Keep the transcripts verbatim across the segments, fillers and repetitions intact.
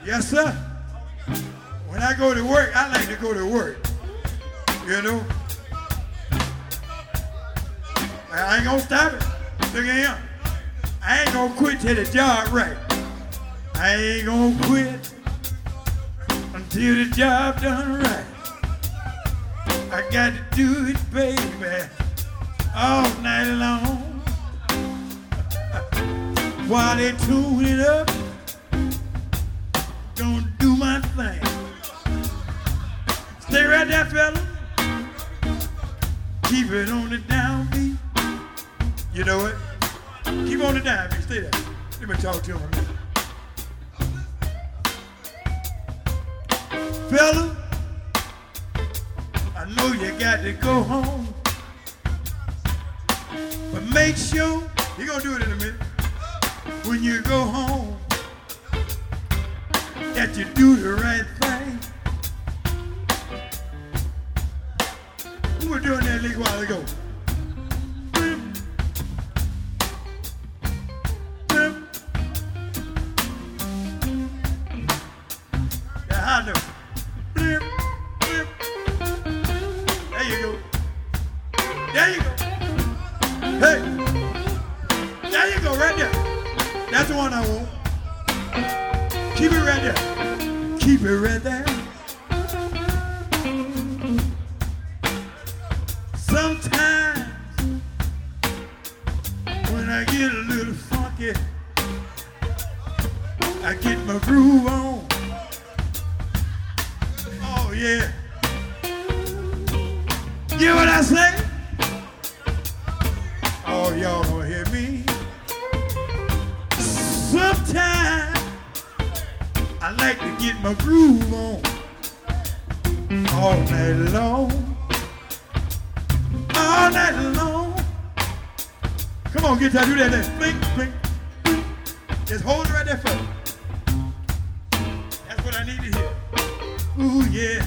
Yes, sir. When I go to work, I like to go to work. You know? I ain't gonna stop it. Look at him. I ain't gonna quit till the job right. I ain't gonna quit until the job done right. I got to do it, baby, all night long. While they tune it up, gonna do my thing. Stay right there, fella. Keep it on the downbeat. You know what? Keep on the downbeat. Stay there. Let me talk to him a minute. Fella, I know you got to go home, but make sure, you're gonna do it in a minute, when you go home, that you do the right thing. We were doing that a little while ago. Yeah, I know. There you go. There you go. Hey. There you go, right there. That's the one I want. Keep it right there. Keep it right there. Sometimes when I get a little funky, I get my groove on. Oh yeah. Hear what I say? Oh, y'all gonna hear me. Sometimes I like to get my groove on all night long. All night long. Come on, get that, do that there. Blink, blink, blink. Just hold it right there for me. That's what I need to hear. Ooh, yeah.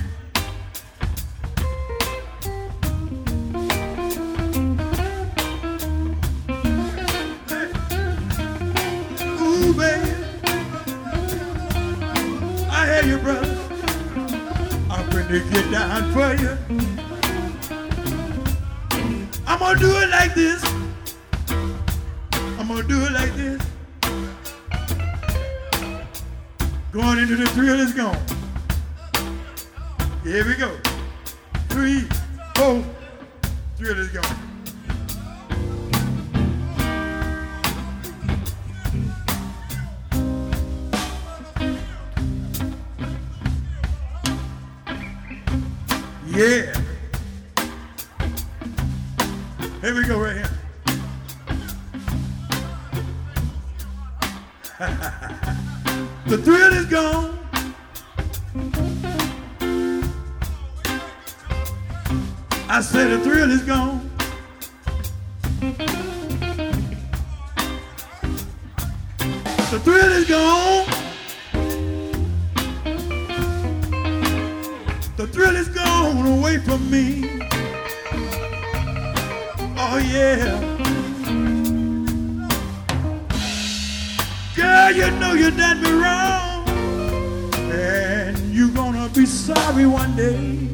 Ooh, baby. I hear you, brother. I'm gonna get down for you. I'm gonna do it like this. I'm gonna do it like this. Going into the thrill is gone. Here we go. Three, four, thrill is gone. Yeah. Here we go right here. The thrill is gone. I said the thrill is gone. The thrill is gone. The thrill is gone away from me. Oh yeah. Girl, you know you done me wrong, and you gonna be sorry one day.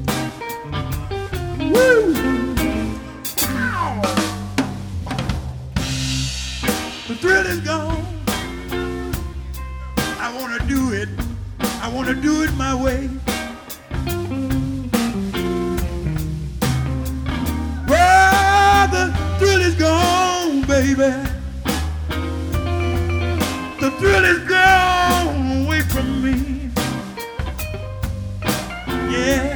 Woo! Ow. The thrill is gone. I wanna do it. I wanna do it my way. Well, the thrill is gone, baby. The thrill is gone away from me. Yeah.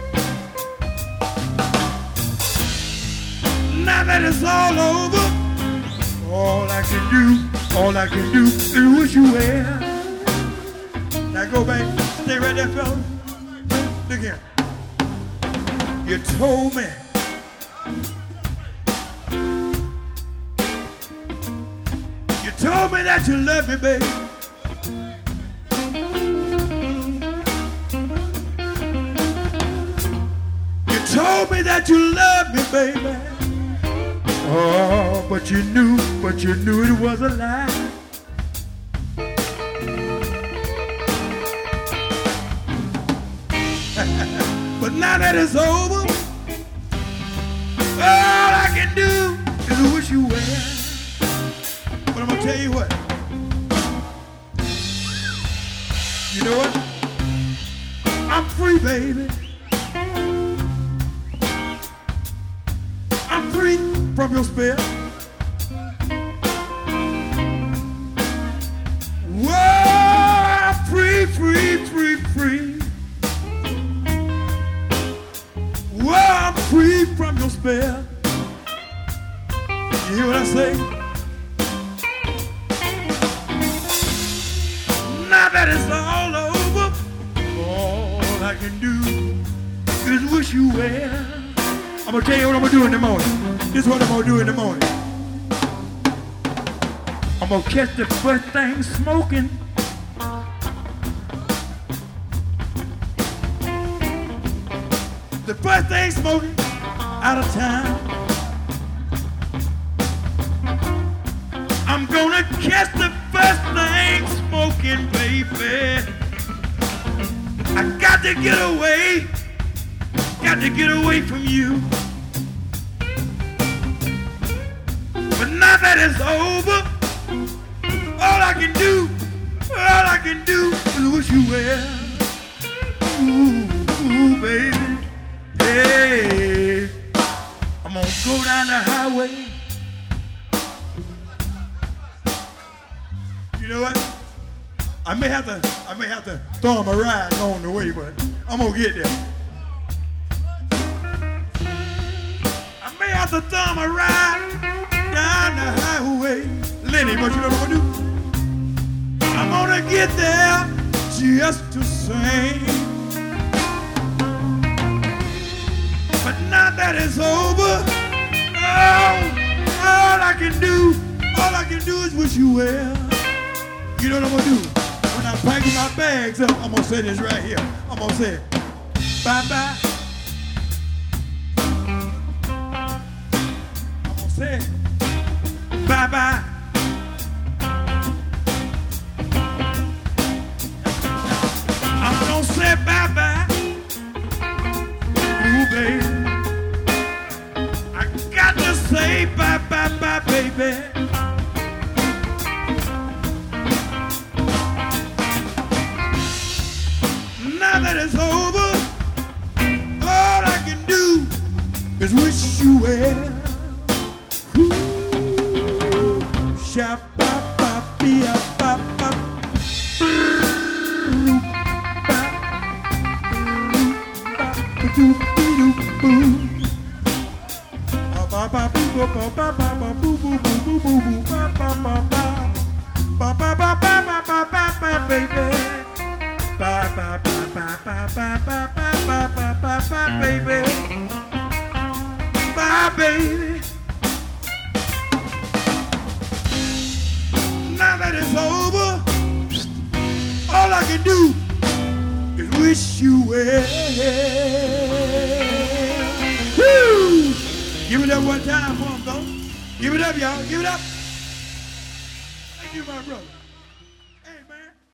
Now that it's all over, all I can do, all I can do is wish you well. Now go back, stay right there, fella. Look here. You told me You told me that you love me, baby. You told me that you love me, baby. Oh, but you knew, but you knew it was a lie. Now that it's over, all I can do is wish you well. But I'm gonna tell you what. You know what? I'm free, baby. I'm free from your spell. Whoa, I'm free, free, free, free. Whoa, I'm free from your spell. You hear what I say? Now that it's all over, all I can do is wish you well. I'm gonna tell you what I'm gonna do in the morning. This is what I'm gonna do in the morning. I'm gonna catch the first thing smoking. The first thing smoking out of town. I'm gonna catch the first thing smoking, baby. I got to get away, got to get away from you. But now that it's over, all I can do, all I can do is wish you well. Ooh, ooh, baby. Hey, I'm gonna go down the highway. You know what? I may have to, I may have to throw him a ride on the way, but I'm gonna get there. I may have to throw him a ride down the highway. Lenny, what you know what I'm gonna do? I'm gonna get there just the same. But now that it's over, oh, all I can do, all I can do is wish you well. You know what I'm gonna do? When I'm packing my bags up, I'm gonna say this right here. I'm gonna say, bye-bye. I'm gonna say, bye-bye. I'm gonna say bye-bye. Ooh, baby. I got to say bye-bye-bye, baby. Now that it's over, all I can do is wish you well. Ooh, sha-ba-ba-be-a-ba-ba. Baby. Bye, bye, bye, bye, bye, bye, bye, bye, bye, bye, bye, bye, baby. Bye, baby. Now that it's over, all I can do is wish you well. Woo! Give it up one time for him, though. Give it up, y'all. Give it up. Thank you, my brother.